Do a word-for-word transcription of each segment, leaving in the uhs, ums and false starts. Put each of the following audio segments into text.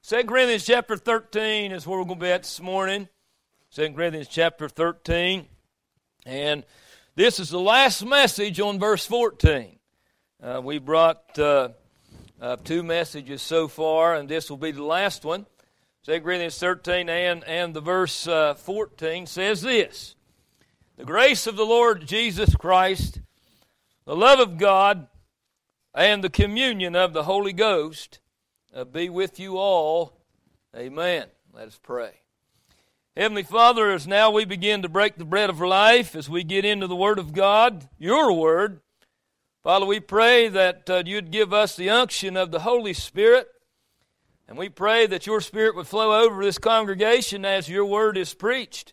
Second Corinthians chapter thirteen is where we're going to be at this morning. Second Corinthians chapter thirteen. And this is the last message on verse fourteen. Uh, we brought uh, uh, two messages so far, and this will be the last one. Second Corinthians thirteen and, and the verse uh, fourteen says this: "The grace of the Lord Jesus Christ, the love of God, and the communion of the Holy Ghost uh, be with you all. Amen." Let us pray. Heavenly Father, as now we begin to break the bread of life, as we get into the Word of God, your Word, Father, we pray that uh, you'd give us the unction of the Holy Spirit, and we pray that your Spirit would flow over this congregation as your Word is preached.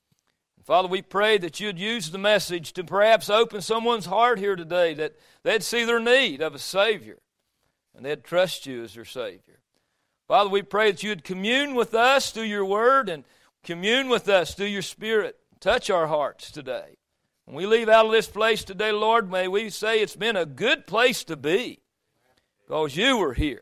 And Father, we pray that you'd use the message to perhaps open someone's heart here today, that they'd see their need of a Savior, and they'd trust you as their Savior. Father, we pray that you'd commune with us through your Word, and commune with us through your Spirit. Touch our hearts today. When we leave out of this place today, Lord, may we say it's been a good place to be because you were here.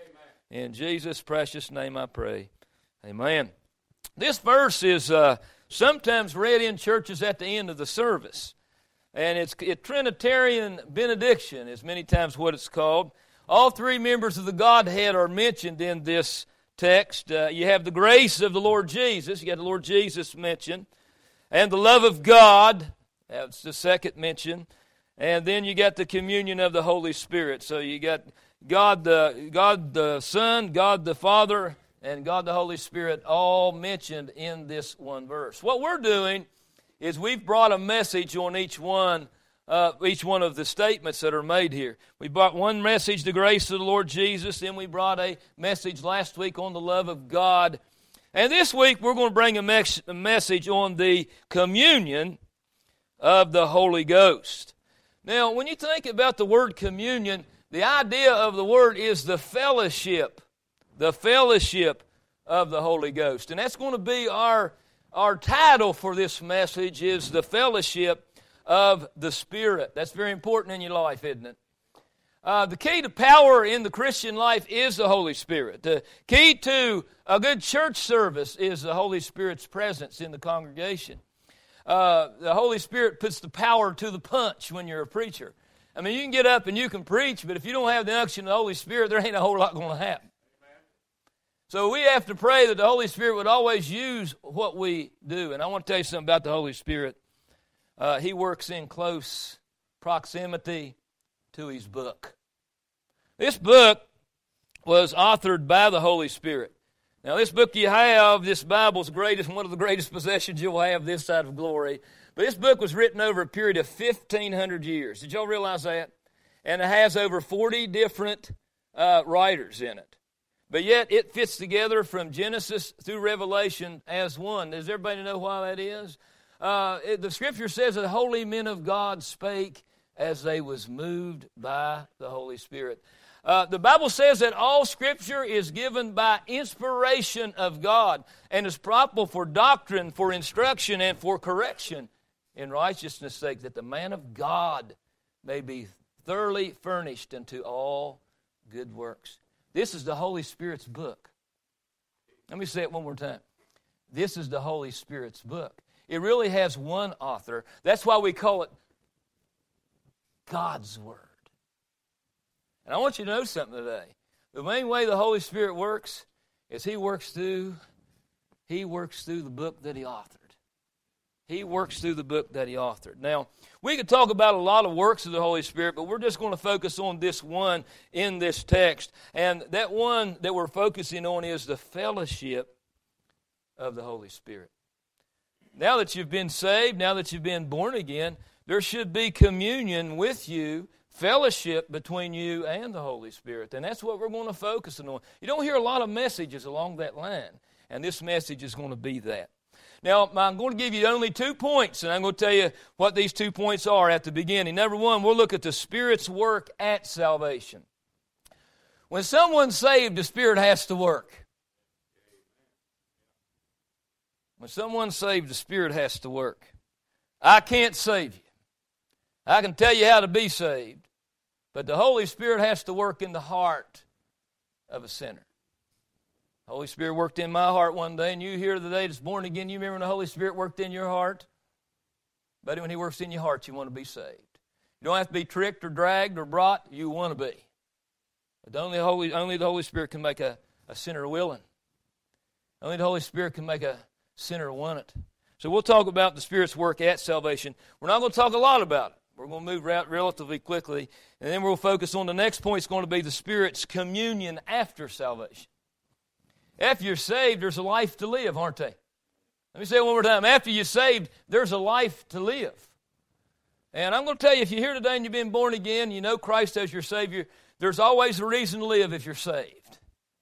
In Jesus' precious name I pray. Amen. This verse is uh, sometimes read in churches at the end of the service. And it's a Trinitarian benediction is many times what it's called. All three members of the Godhead are mentioned in this text. Uh, you have the grace of the Lord Jesus. You got the Lord Jesus mentioned. And the love of God. That's the second mention. And then you got the communion of the Holy Spirit. So you got God the, God the Son, God the Father, and God the Holy Spirit all mentioned in this one verse. What we're doing is we've brought a message on each one Uh, each one of the statements that are made here. We brought one message, the grace of the Lord Jesus. Then we brought a message last week on the love of God. And this week we're going to bring a, mes- a message on the communion of the Holy Ghost. Now, when you think about the word communion, the idea of the word is the fellowship, the fellowship of the Holy Ghost. And that's going to be our, our title for this message is the fellowship of the Spirit. That's very important in your life, isn't it? Uh, the key to power in the Christian life is the Holy Spirit. The key to a good church service is the Holy Spirit's presence in the congregation. Uh, the Holy Spirit puts the power to the punch when you're a preacher. I mean, you can get up and you can preach, but if you don't have the unction of the Holy Spirit, there ain't a whole lot going to happen. So we have to pray that the Holy Spirit would always use what we do. And I want to tell you something about the Holy Spirit. Uh, he works in close proximity to his book. This book was authored by the Holy Spirit. Now, this book you have, this Bible's greatest, one of the greatest possessions you'll have this side of glory. But this book was written over a period of fifteen hundred years. Did y'all realize that? And it has over forty different uh, writers in it. But yet, it fits together from Genesis through Revelation as one. Does everybody know why that is? Uh, it, the Scripture says that holy men of God spake as they was moved by the Holy Spirit. Uh, the Bible says that all Scripture is given by inspiration of God and is proper for doctrine, for instruction, and for correction in righteousness' sake, that the man of God may be thoroughly furnished unto all good works. This is the Holy Spirit's book. Let me say it one more time. This is the Holy Spirit's book. It really has one author. That's why we call it God's Word. And I want you to know something today. The main way the Holy Spirit works is He works through, He works through the book that He authored. He works through the book that He authored. Now, we could talk about a lot of works of the Holy Spirit, but we're just going to focus on this one in this text. And that one that we're focusing on is the fellowship of the Holy Spirit. Now that you've been saved, now that you've been born again, there should be communion with you, fellowship between you and the Holy Spirit. And that's what we're going to focus on. You don't hear a lot of messages along that line, and this message is going to be that. Now, I'm going to give you only two points, and I'm going to tell you what these two points are at the beginning. Number one, we'll look at the Spirit's work at salvation. When someone's saved, the Spirit has to work. When someone's saved, the Spirit has to work. I can't save you. I can tell you how to be saved, but the Holy Spirit has to work in the heart of a sinner. The Holy Spirit worked in my heart one day, and you here today that's born again, you remember when the Holy Spirit worked in your heart? But when He works in your heart, you want to be saved. You don't have to be tricked or dragged or brought. You want to be. But only the Holy, only the Holy Spirit can make a, a sinner willing. Only the Holy Spirit can make a sinner want it. So we'll talk about the Spirit's work at salvation. We're not going to talk a lot about it. We're going to move out relatively quickly. And then we'll focus on the next point. It's going to be the Spirit's communion after salvation. After you're saved, there's a life to live, aren't they? Let me say it one more time. After you're saved, there's a life to live. And I'm going to tell you, if you're here today and you've been born again, you know Christ as your Savior, there's always a reason to live if you're saved.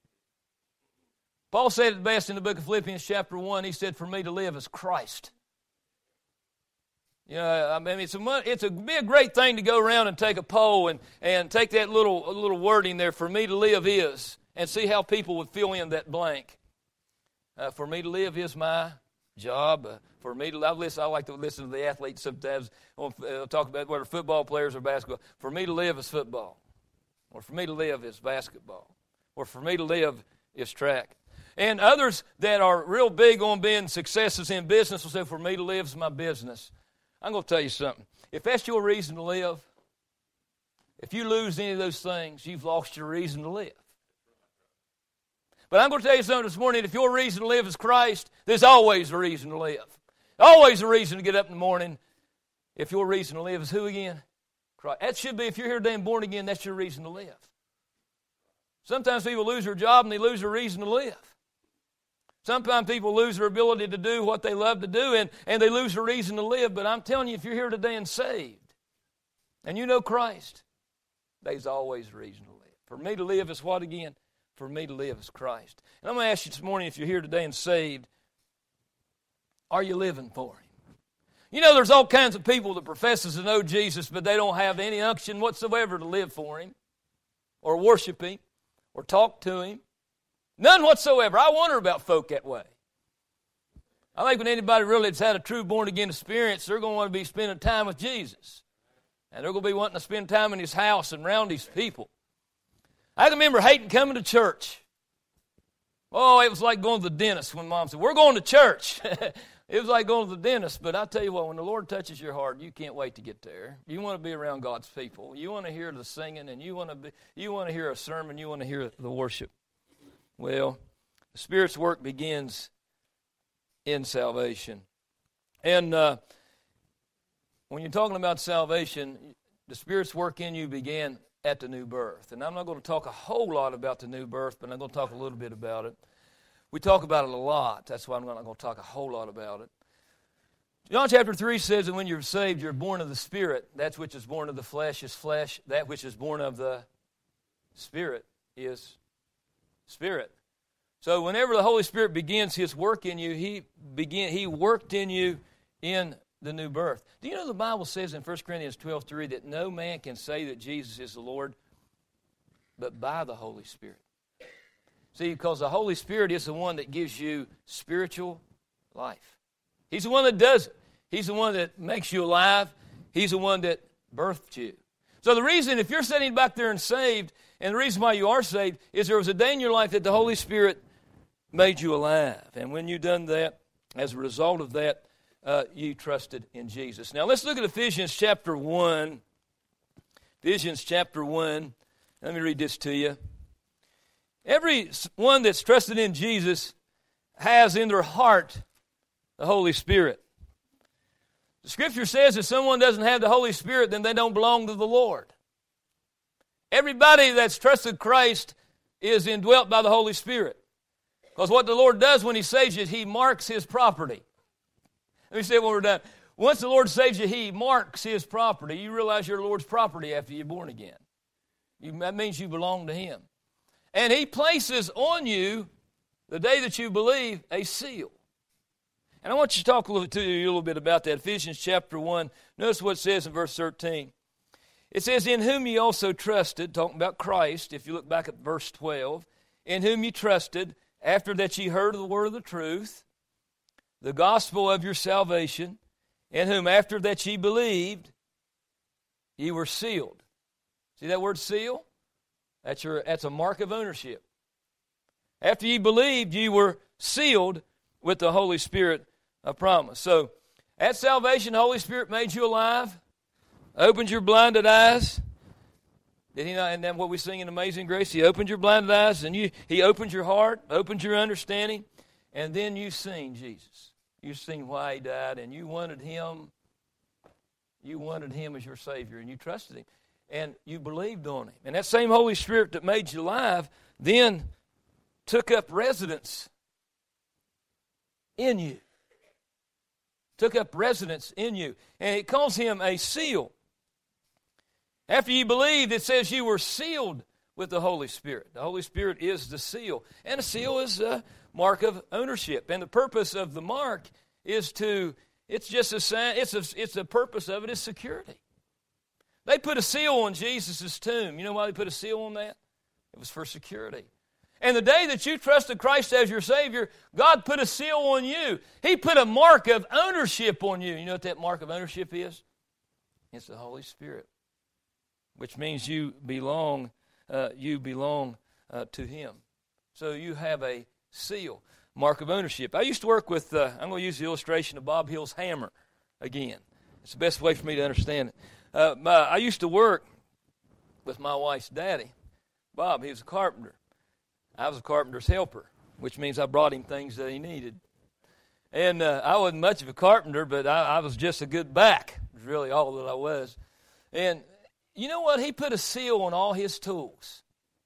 Paul said it best in the book of Philippians chapter one. He said, for me to live is Christ. You know, I mean, it's a, it's a, be a great thing to go around and take a poll and, and take that little, little wording there, for me to live is, and see how people would fill in that blank. Uh, for me to live is my job. Uh, for me to, I, listen, I like to listen to the athletes sometimes on, uh, talk about whether football players or basketball. For me to live is football. Or for me to live is basketball. Or for me to live is track. And others that are real big on being successes in business will say, for me to live is my business. I'm going to tell you something. If that's your reason to live, if you lose any of those things, you've lost your reason to live. But I'm going to tell you something this morning. If your reason to live is Christ, there's always a reason to live. Always a reason to get up in the morning. If your reason to live is who again? Christ. That should be, if you're here today and born again, that's your reason to live. Sometimes people lose their job and they lose their reason to live. Sometimes people lose their ability to do what they love to do, and, and they lose their reason to live. But I'm telling you, if you're here today and saved, and you know Christ, there's always a reason to live. For me to live is what again? For me to live is Christ. And I'm going to ask you this morning, if you're here today and saved, are you living for Him? You know, there's all kinds of people that professes to know Jesus, but they don't have any unction whatsoever to live for Him, or worship Him, or talk to Him. None whatsoever. I wonder about folk that way. I think when anybody really has had a true born-again experience, they're going to want to be spending time with Jesus. And they're going to be wanting to spend time in His house and around His people. I can remember hating coming to church. Oh, it was like going to the dentist when Mom said, we're going to church. It was like going to the dentist. But I tell you what, when the Lord touches your heart, you can't wait to get there. You want to be around God's people. You want to hear the singing, and you want to be, you want to hear a sermon. You want to hear the worship. Well, the Spirit's work begins in salvation. And uh, when you're talking about salvation, the Spirit's work in you began at the new birth. And I'm not going to talk a whole lot about the new birth, but I'm going to talk a little bit about it. We talk about it a lot. That's why I'm not going to talk a whole lot about it. John chapter three says that when you're saved, you're born of the Spirit. That which is born of the flesh is flesh. That which is born of the Spirit is Spirit. So whenever the Holy Spirit begins His work in you, He begin He worked in you in the new birth. Do you know the Bible says in First Corinthians twelve three that no man can say that Jesus is the Lord but by the Holy Spirit? See, because the Holy Spirit is the one that gives you spiritual life. He's the one that does it. He's the one that makes you alive. He's the one that birthed you. So the reason, if you're sitting back there and saved, and the reason why you are saved is there was a day in your life that the Holy Spirit made you alive. And when you done that, as a result of that, uh, you trusted in Jesus. Now let's look at Ephesians chapter one. Ephesians chapter one. Let me read this to you. Everyone that's trusted in Jesus has in their heart the Holy Spirit. The Scripture says if someone doesn't have the Holy Spirit, then they don't belong to the Lord. Everybody that's trusted Christ is indwelt by the Holy Spirit. Because what the Lord does when He saves you, He marks His property. Let me say it when we're done. Once the Lord saves you, He marks His property. You realize you're the Lord's property after you're born again. You, that means you belong to Him. And He places on you, the day that you believe, a seal. And I want you to talk a little, to you a little bit about that. Ephesians chapter one. Notice what it says in verse thirteen. It says, in whom ye also trusted, talking about Christ, if you look back at verse twelve, in whom ye trusted, after that ye heard of the word of the truth, the gospel of your salvation, in whom after that ye believed, ye were sealed. See that word seal? That's your. That's a mark of ownership. After you believed, you were sealed with the Holy Spirit of promise. So, at salvation, the Holy Spirit made you alive, opened your blinded eyes. Did He not? And then what we sing in Amazing Grace, He opened your blinded eyes, and you, He opened your heart, opened your understanding, and then you've seen Jesus. You've seen why He died, and you wanted Him. You wanted Him as your Savior, and you trusted Him, and you believed on Him. And that same Holy Spirit that made you alive then took up residence in you. Took up residence in you. And it calls Him a seal. After you believed, it says you were sealed with the Holy Spirit. The Holy Spirit is the seal. And a seal is a mark of ownership. And the purpose of the mark is to, it's just a sign, it's a, it's the purpose of it is security. They put a seal on Jesus' tomb. You know why they put a seal on that? It was for security. And the day that you trusted Christ as your Savior, God put a seal on you. He put a mark of ownership on you. You know what that mark of ownership is? It's the Holy Spirit, which means you belong, uh, you belong uh, to Him. So you have a seal, mark of ownership. I used to work with, uh, I'm going to use the illustration of Bob Hill's hammer again. It's the best way for me to understand it. Uh, my, I used to work with my wife's daddy, Bob. He was a carpenter. I was a carpenter's helper, which means I brought him things that he needed. And uh, I wasn't much of a carpenter, but I, I was just a good back. It was really all that I was. And you know what? He put a seal on all his tools.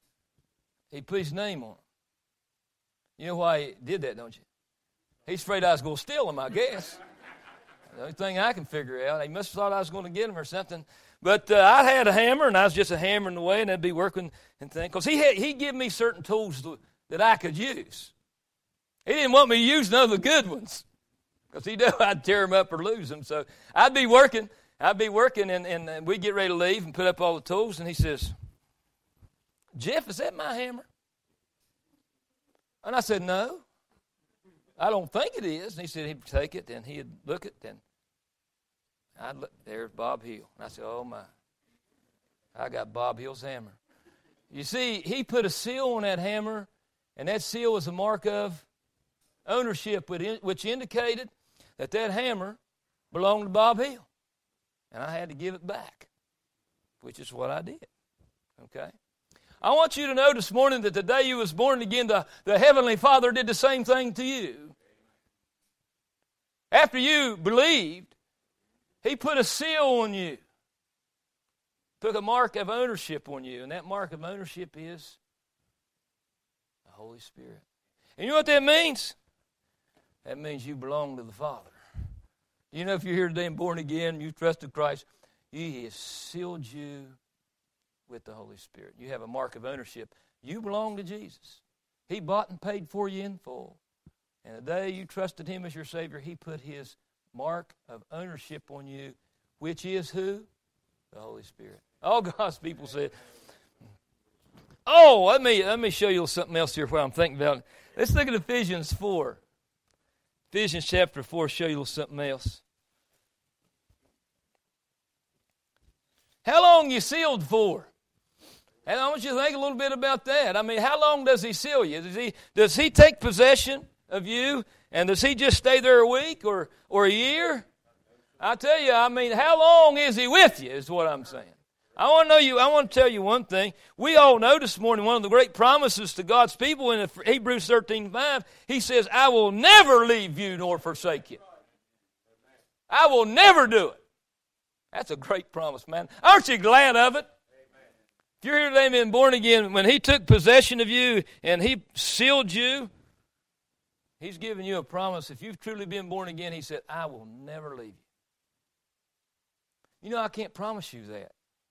He put his name on them. You know why he did that, don't you? He's afraid I was going to steal them, I guess. The only thing I can figure out. He must have thought I was going to get them or something. But uh, I had a hammer, and I was just a hammering away, and I'd be working and things. Because he had, he'd give me certain tools to, that I could use. He didn't want me to use none of the good ones. Because he knew I'd tear them up or lose them. So I'd be working. I'd be working, and, and, and we'd get ready to leave and put up all the tools. And he says, Jeff, is that my hammer? And I said, no. I don't think it is. And he said he'd take it, and he'd look at it, and I'd look, there's Bob Hill. And I said, oh, my. I got Bob Hill's hammer. You see, he put a seal on that hammer, and that seal was a mark of ownership, which indicated that that hammer belonged to Bob Hill. And I had to give it back, which is what I did. Okay? I want you to know this morning that the day you was born again, the, the Heavenly Father did the same thing to you. After you believed, He put a seal on you. Took a mark of ownership on you. And that mark of ownership is the Holy Spirit. And you know what that means? That means you belong to the Father. You know, if you're here today and born again, you trusted Christ, He has sealed you with the Holy Spirit. You have a mark of ownership. You belong to Jesus. He bought and paid for you in full. And the day you trusted Him as your Savior, He put His mark of ownership on you, which is who? The Holy Spirit. All God's people said. Oh, let me let me show you something else here while I'm thinking about it. Let's look at Ephesians four. Ephesians chapter four, show you something else. How long you sealed for? And I want you to think a little bit about that. I mean, how long does He seal you? Does He does He take possession of you, and does He just stay there a week or or a year? I tell you, I mean, how long is He with you? Is what I'm saying. I want to know you. I want to tell you one thing. We all know this morning one of the great promises to God's people in Hebrews thirteen five. He says, "I will never leave you nor forsake you. I will never do it." That's a great promise, man. Aren't you glad of it? If you're here today and been born again, when He took possession of you and He sealed you, He's given you a promise. If you've truly been born again, He said, "I will never leave you." You know, I can't promise you that.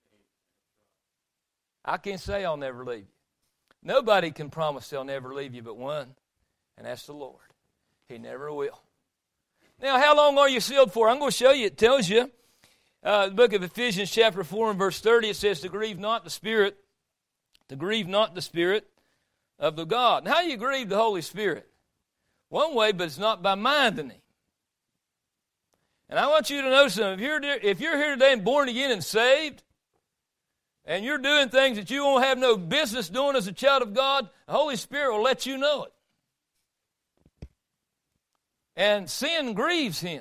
I can't say I'll never leave you. Nobody can promise they'll never leave you but one, and that's the Lord. He never will. Now, how long are you sealed for? I'm going to show you. It tells you. Uh, the book of Ephesians chapter four and verse thirty, it says, to grieve not the Spirit, to grieve not the Spirit of the God. And how do you grieve the Holy Spirit? One way, but it's not by minding Him. And I want you to know something. If you're, if you're here today and born again and saved, and you're doing things that you won't have no business doing as a child of God, the Holy Spirit will let you know it. And sin grieves Him.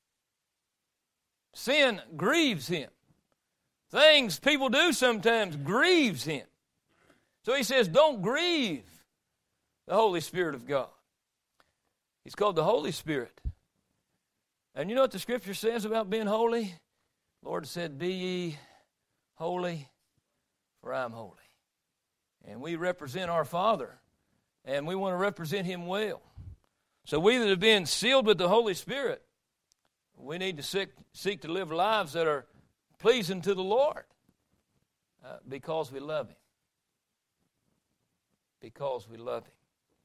Sin grieves Him. Things people do sometimes grieves Him. So He says, don't grieve the Holy Spirit of God. He's called the Holy Spirit. And you know what the Scripture says about being holy? The Lord said, be ye holy, for I am holy. And we represent our Father, and we want to represent Him well. So we that have been sealed with the Holy Spirit, we need to seek, seek to live lives that are pleasing to the Lord uh, because we love Him. Because we love Him.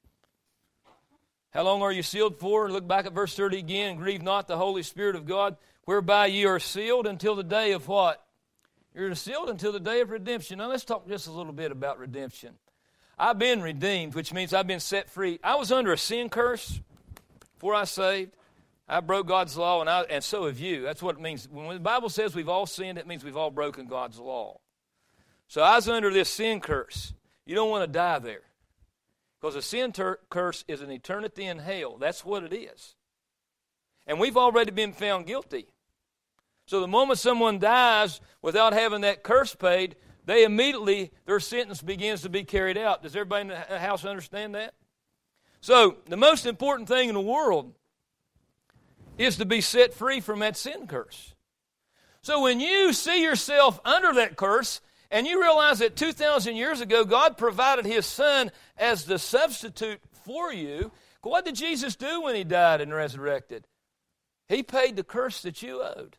How long are you sealed for? Look back at verse thirty again. Grieve not the Holy Spirit of God, whereby ye are sealed until the day of what? You're sealed until the day of redemption. Now let's talk just a little bit about redemption. I've been redeemed, which means I've been set free. I was under a sin curse before I saved. I broke God's law, and, I, and so have you. That's what it means. When the Bible says we've all sinned, it means we've all broken God's law. So I was under this sin curse. You don't want to die there. Because a sin ter- curse is an eternity in hell. That's what it is. And we've already been found guilty. So the moment someone dies without having that curse paid, they immediately, their sentence begins to be carried out. Does everybody in the house understand that? So the most important thing in the world is to be set free from that sin curse. So when you see yourself under that curse, and you realize that two thousand years ago, God provided His Son as the substitute for you. What did Jesus do when He died and resurrected? He paid the curse that you owed.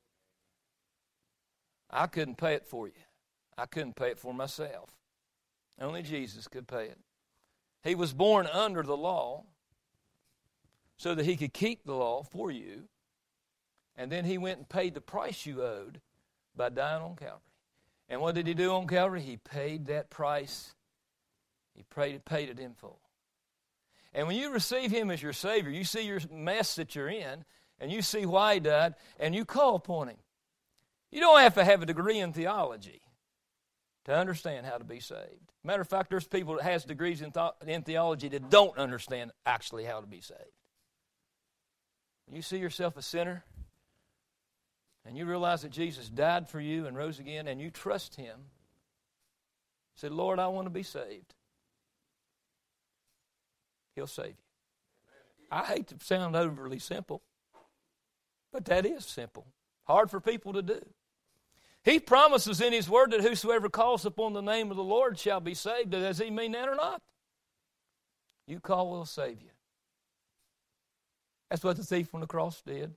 I couldn't pay it for you. I couldn't pay it for myself. Only Jesus could pay it. He was born under the law so that He could keep the law for you. And then He went and paid the price you owed by dying on Calvary. And what did He do on Calvary? He paid that price. He paid, paid it in full. And when you receive Him as your Savior, you see your mess that you're in, and you see why He died, and you call upon Him. You don't have to have a degree in theology to understand how to be saved. Matter of fact, there's people that has degrees in, th- in theology that don't understand actually how to be saved. When you see yourself a sinner, and you realize that Jesus died for you and rose again, and you trust Him, say, Lord, I want to be saved. He'll save you. I hate to sound overly simple, but that is simple. Hard for people to do. He promises in His Word that whosoever calls upon the name of the Lord shall be saved. Does He mean that or not? You call, will save you. That's what the thief on the cross did.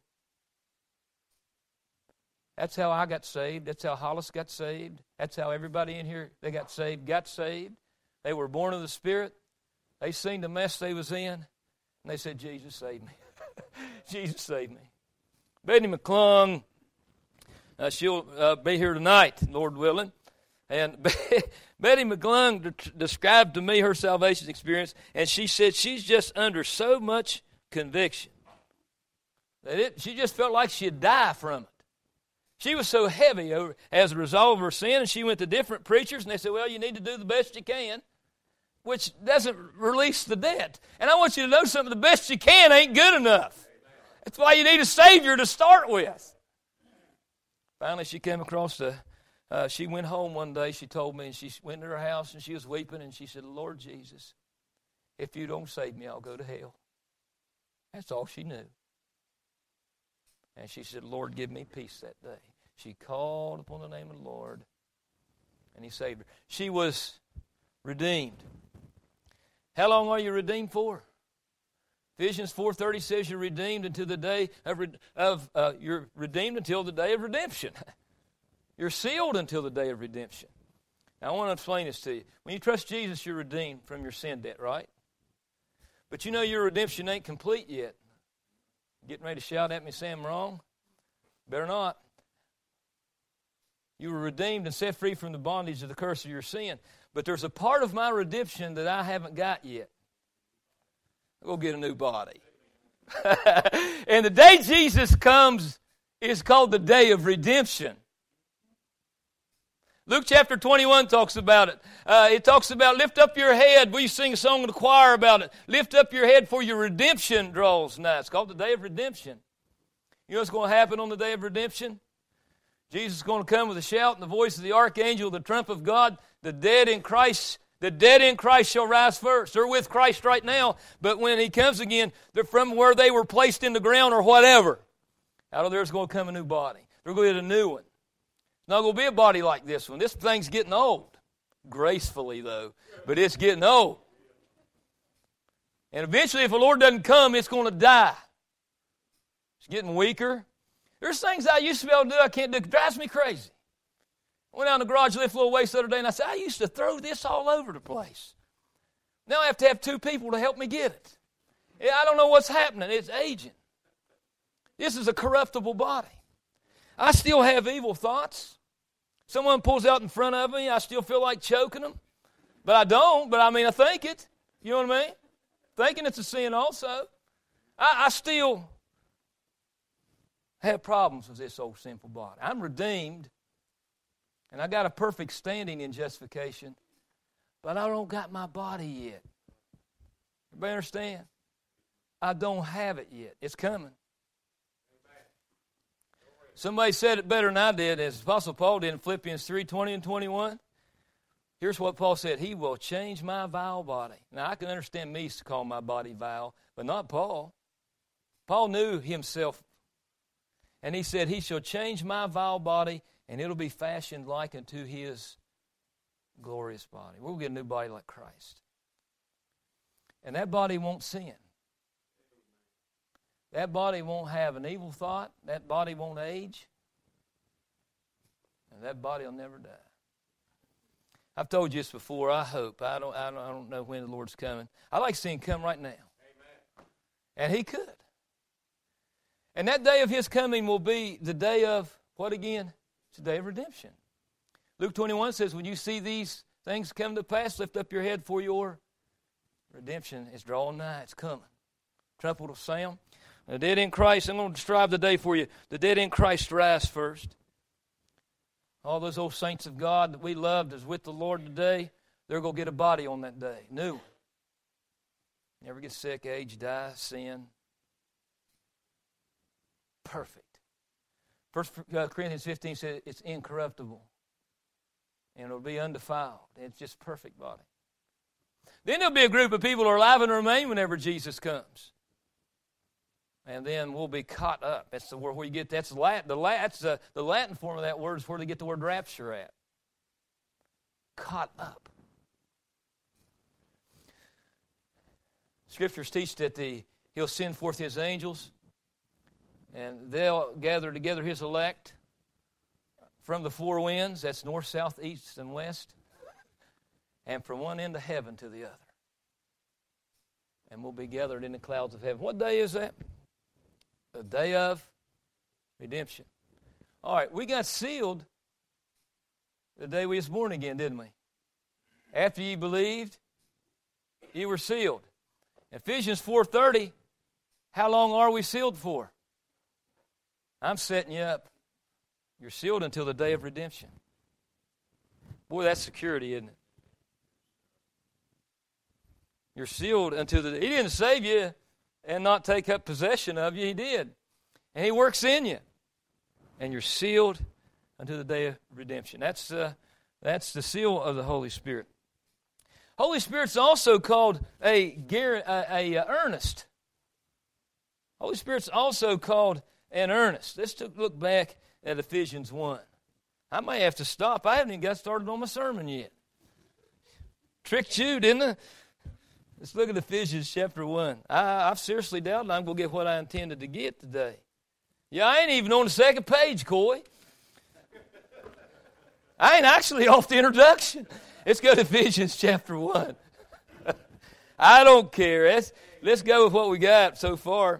That's how I got saved. That's how Hollis got saved. That's how everybody in here, they got saved, got saved. They were born of the Spirit. They seen the mess they was in, and they said, Jesus, save me. Jesus, save me. Betty McClung, uh, she'll uh, be here tonight, Lord willing. And Betty McClung de- described to me her salvation experience, and she said she's just under so much conviction that it, she just felt like she'd die from it. She was so heavy over, as a result of her sin, and she went to different preachers, and they said, well, you need to do the best you can, which doesn't release the debt. And I want you to know something, the best you can ain't good enough. That's why you need a Savior to start with. Finally, she came across the, uh, she went home one day, she told me, and she went to her house, and she was weeping, and she said, Lord Jesus, if you don't save me, I'll go to hell. That's all she knew. And she said, Lord, give me peace that day. She called upon the name of the Lord, and He saved her. She was redeemed. How long are you redeemed for? Ephesians four thirty says you're redeemed until the day of, of uh, you're redeemed until the day of redemption. You're sealed until the day of redemption. Now, I want to explain this to you. When you trust Jesus, you're redeemed from your sin debt, right? But you know your redemption ain't complete yet. Getting ready to shout at me saying I'm wrong? Better not. You were redeemed and set free from the bondage of the curse of your sin. But there's a part of my redemption that I haven't got yet. I'll go get a new body. And the day Jesus comes is called the day of redemption. Luke chapter twenty-one talks about it. Uh, it talks about lift up your head. We sing a song in the choir about it. Lift up your head for your redemption draws nigh. It's called the day of redemption. You know what's going to happen on the day of redemption? Jesus is going to come with a shout and the voice of the archangel, the trump of God. The dead in Christ, the dead in Christ shall rise first. They're with Christ right now, but when He comes again, they're from where they were placed in the ground or whatever. Out of there is going to come a new body. They're going to get a new one. It's not going to be a body like this one. This thing's getting old. Gracefully, though. But it's getting old. And eventually, if the Lord doesn't come, it's going to die. It's getting weaker. There's things I used to be able to do I can't do. It drives me crazy. I went out in the garage, lift a little weights the other day, and I said, I used to throw this all over the place. Now I have to have two people to help me get it. I don't know what's happening. It's aging. This is a corruptible body. I still have evil thoughts. Someone pulls out in front of me, I still feel like choking them. But I don't, but I mean, I think it. You know what I mean? Thinking it's a sin also. I, I still have problems with this old sinful body. I'm redeemed, and I got a perfect standing in justification, but I don't got my body yet. Everybody understand? I don't have it yet. It's coming. Somebody said it better than I did, as Apostle Paul did in Philippians three, twenty and twenty-one. Here's what Paul said. He will change my vile body. Now, I can understand me to call my body vile, but not Paul. Paul knew himself. And he said, He shall change my vile body, and it'll be fashioned like unto His glorious body. We'll get a new body like Christ. And that body won't sin. That body won't have an evil thought. That body won't age. And that body will never die. I've told you this before. I hope. I don't, I don't, I don't know when the Lord's coming. I like seeing Him come right now. Amen. And He could. And that day of His coming will be the day of, what again? It's the day of redemption. Luke twenty-one says, when you see these things come to pass, lift up your head, for your redemption is drawing nigh. It's coming. Trumpet will sound. The dead in Christ, I'm going to describe the day for you. The dead in Christ rise first. All those old saints of God that we loved is with the Lord today. They're going to get a body on that day. New. Never get sick, age, die, sin. Perfect. First Corinthians fifteen says it's incorruptible. And it'll be undefiled. It's just perfect body. Then there'll be a group of people who are alive and remain whenever Jesus comes. And then we'll be caught up. That's the word where you get that's Latin. The Latin, that's the, the Latin form of that word is where they get the word rapture at. Caught up. Scriptures teach that the He'll send forth His angels, and they'll gather together His elect from the four winds. That's north, south, east, and west, and from one end of heaven to the other. And we'll be gathered in the clouds of heaven. What day is that? The day of redemption. All right, we got sealed the day we was born again, didn't we? After ye believed, ye were sealed. Ephesians four thirty, how long are we sealed for? I'm setting you up. You're sealed until the day of redemption. Boy, that's security, isn't it? You're sealed until the... He didn't save you and not take up possession of you. He did. And He works in you. And you're sealed until the day of redemption. That's, uh, that's the seal of the Holy Spirit. Holy Spirit's also called a, a, a, a earnest. Holy Spirit's also called an earnest. Let's look back at Ephesians one. I may have to stop. I haven't even got started on my sermon yet. Tricked you, didn't I? Let's look at Ephesians chapter one. I, I've seriously doubted I'm going to get what I intended to get today. Yeah, I ain't even on the second page, Coy. I ain't actually off the introduction. Let's go to Ephesians chapter one. I don't care. Let's, let's go with what we got so far.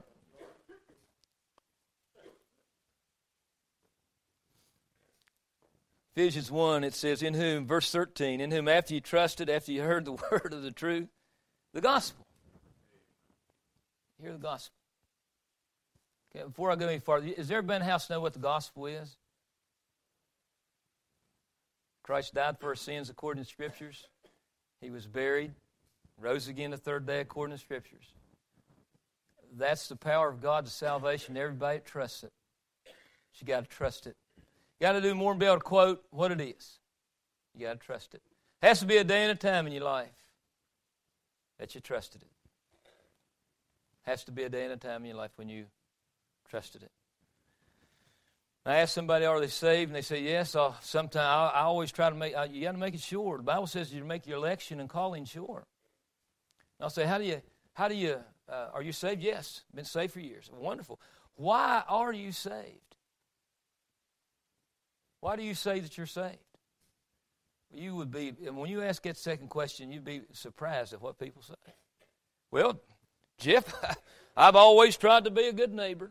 Ephesians one, it says, in whom, verse thirteen, in whom after you trusted, after you heard the word of the truth, the gospel. Hear the gospel. Okay, before I go any farther, has everybody in the house know what the gospel is? Christ died for our sins according to Scriptures. He was buried, rose again the third day according to Scriptures. That's the power of God to salvation. Everybody trusts it. But you got to trust it. You got to do more than be able to quote what it is. You got to trust it. Has to be a day and a time in your life that you trusted it. Has to be a day and a time in your life when you trusted it. I ask somebody, are they saved? And they say, yes. I'll, sometime, I, I always try to make, I, you got to make it sure. The Bible says you make your election and calling sure. And I'll say, how do you, how do you, uh, are you saved? Yes. Been saved for years. Wonderful. Why are you saved? Why do you say that you're saved? You would be, and when you ask that second question, you'd be surprised at what people say. Well, Jeff, I've always tried to be a good neighbor.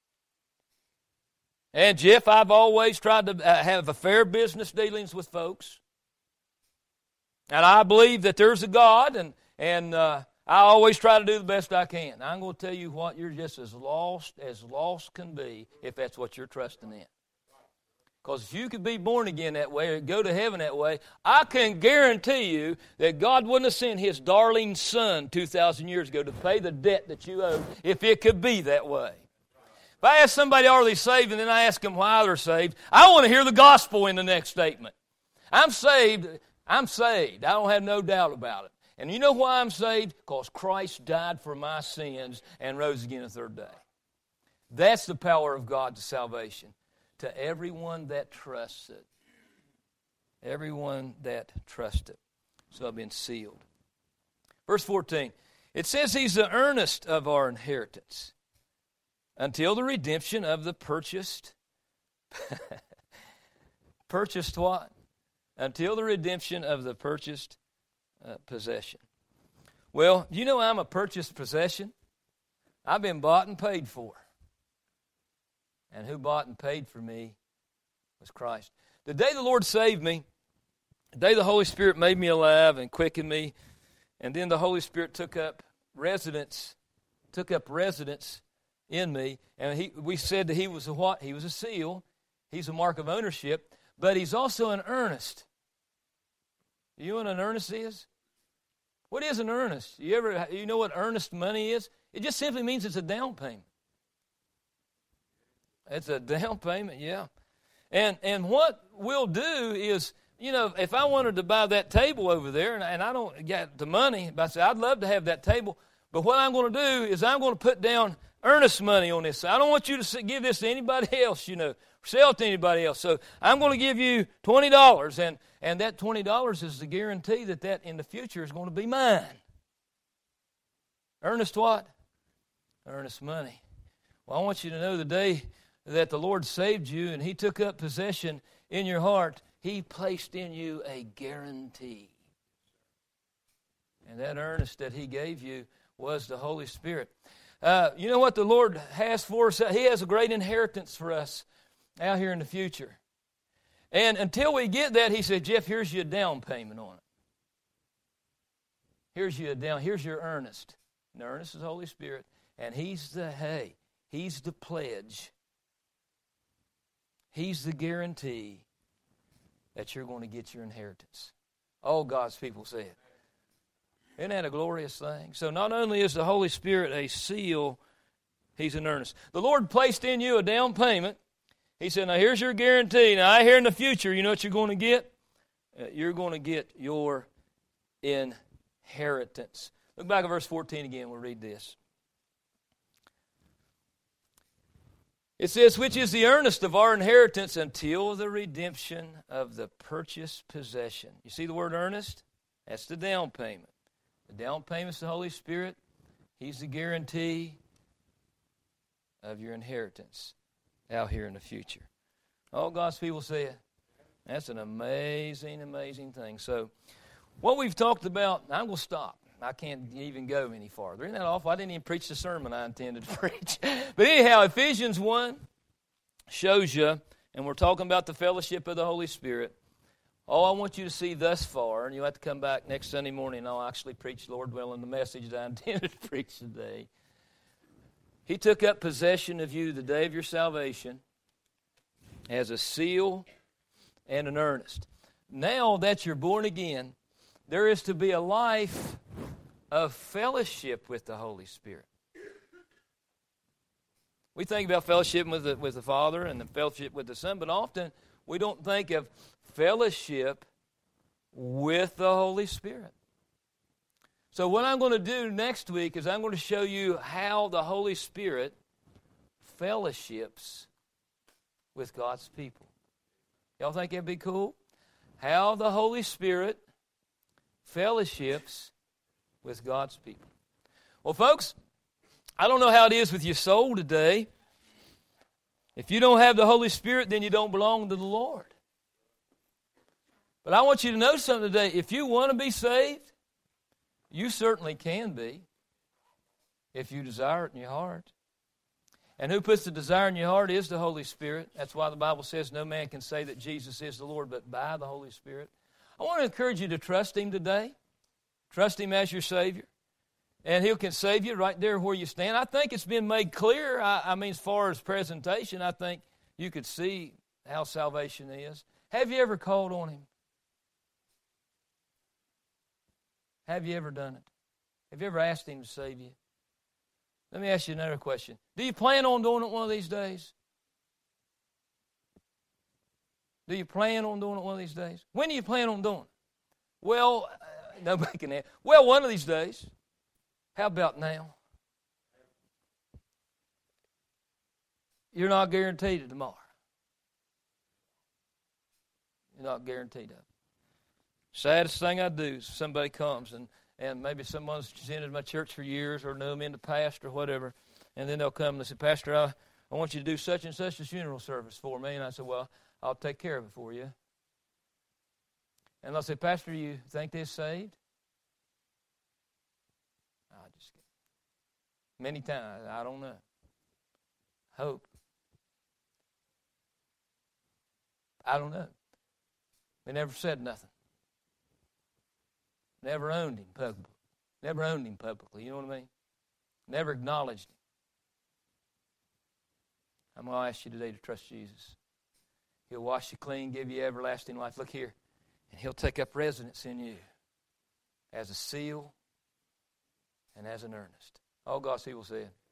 And Jeff, I've always tried to have a fair business dealings with folks. And I believe that there's a God, and, and uh, I always try to do the best I can. I'm going to tell you what, you're just as lost as lost can be if that's what you're trusting in. Because if you could be born again that way or go to heaven that way, I can guarantee you that God wouldn't have sent His darling Son two thousand years ago to pay the debt that you owe if it could be that way. If I ask somebody, are they saved, and then I ask them why they're saved, I want to hear the gospel in the next statement. I'm saved. I'm saved. I don't have no doubt about it. And you know why I'm saved? Because Christ died for my sins and rose again the third day. That's the power of God to salvation. To everyone that trusts it. Everyone that trusts it. So I've been sealed. Verse fourteen. It says He's the earnest of our inheritance until the redemption of the purchased. Purchased what? Until the redemption of the purchased uh, possession. Well, you know I'm a purchased possession. I've been bought and paid for. And who bought and paid for me was Christ. The day the Lord saved me, the day the Holy Spirit made me alive and quickened me, and then the Holy Spirit took up residence, took up residence in me, and he, we said that He was a what? He was a seal. He's a mark of ownership, but He's also an earnest. You know what an earnest is? What is an earnest? You ever you know what earnest money is? It just simply means it's a down payment. It's a down payment, yeah. And and what we'll do is, you know, if I wanted to buy that table over there, and, and I don't get the money, but I say, I'd love to have that table, but what I'm going to do is I'm going to put down earnest money on this. I don't want you to give this to anybody else, you know, sell it to anybody else. So I'm going to give you twenty dollars, and, and that twenty dollars is the guarantee that that in the future is going to be mine. Earnest what? Earnest money. Well, I want you to know the day that the Lord saved you and He took up possession in your heart, He placed in you a guarantee. And that earnest that He gave you was the Holy Spirit. Uh, you know what the Lord has for us? He has a great inheritance for us out here in the future. And until we get that, He said, Jeff, here's your down payment on it. Here's your down, here's your earnest. And the earnest is the Holy Spirit. And He's the, hey, He's the pledge. He's the guarantee that you're going to get your inheritance. All God's people say it. Isn't that a glorious thing? So not only is the Holy Spirit a seal, He's an earnest. The Lord placed in you a down payment. He said, now here's your guarantee. Now I hear in the future, you know what you're going to get? Uh, you're going to get your inheritance. Look back at verse fourteen again. We'll read this. It says, which is the earnest of our inheritance until the redemption of the purchased possession. You see the word earnest? That's the down payment. The down payment is the Holy Spirit. He's the guarantee of your inheritance out here in the future. All God's people say it. That's an amazing, amazing thing. So what we've talked about, I'm going to stop. I can't even go any farther. Isn't that awful? I didn't even preach the sermon I intended to preach. But anyhow, Ephesians one shows you, and we're talking about the fellowship of the Holy Spirit. All I want you to see thus far, and you'll have to come back next Sunday morning, and I'll actually preach, Lord willing, the message that I intended to preach today. He took up possession of you the day of your salvation as a seal and an earnest. now that you're born again, there is to be a life of fellowship with the Holy Spirit. We think about fellowship with the, with the Father and the fellowship with the Son, but often we don't think of fellowship with the Holy Spirit. So what I'm going to do next week is I'm going to show you how the Holy Spirit fellowships with God's people. Y'all think that'd be cool? How the Holy Spirit fellowships with God's people. Well, folks, I don't know how it is with your soul today. If you don't have the Holy Spirit, then you don't belong to the Lord. But I want you to know something today. If you want to be saved, you certainly can be, if you desire it in your heart. And who puts the desire in your heart is the Holy Spirit. That's why the Bible says no man can say that Jesus is the Lord but by the Holy Spirit. I want to encourage you to trust Him today. Trust Him as your Savior. And He can save you right there where you stand. I think it's been made clear. I, I mean, as far as presentation, I think you could see how salvation is. Have you ever called on Him? Have you ever done it? Have you ever asked Him to save you? Let me ask you another question. Do you plan on doing it one of these days? Do you plan on doing it one of these days? When do you plan on doing it? Well, uh, nobody can answer. Well, one of these days. How about now? You're not guaranteed of tomorrow. You're not guaranteed of it. Saddest thing I do is somebody comes and, and maybe someone's attended my church for years or knew me in the past or whatever, and then they'll come and they say, Pastor, I, I want you to do such and such a funeral service for me. And I said, well, I'll take care of it for you. And they'll say, Pastor, you think they're saved? I just many times, I don't know. Hope. I don't know. They never said nothing. Never owned Him publicly. Never owned Him publicly. You know what I mean? Never acknowledged Him. I'm going to ask you today to trust Jesus. He'll wash you clean, give you everlasting life. Look here. And He'll take up residence in you as a seal and as an earnest. All God's people said.